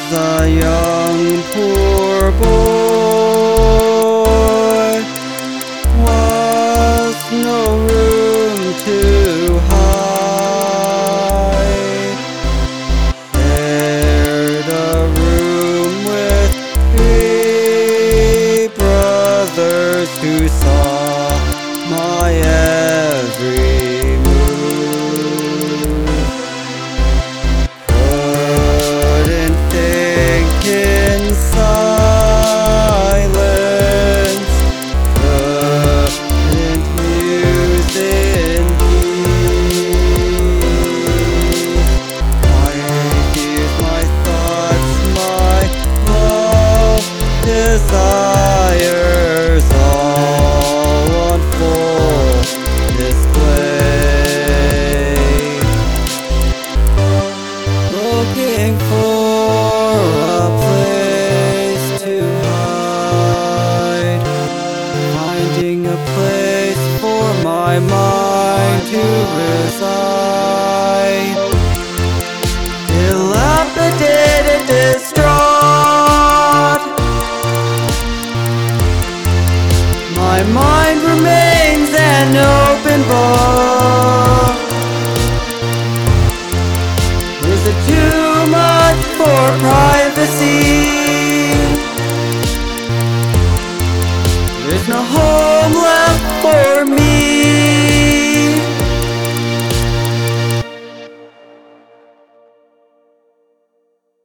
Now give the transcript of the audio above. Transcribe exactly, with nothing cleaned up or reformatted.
a young poor boy, was no room to hide. Shared a room with three brothers who saw my every move. Couldn't think in silence, couldn't muse in peace. My fears, my thoughts, my love, desires, all on full display. Looking for a place to hide, finding a place for my mind to reside. Dilapidated, distraught, my mind remains an open book. Is it too much for pride?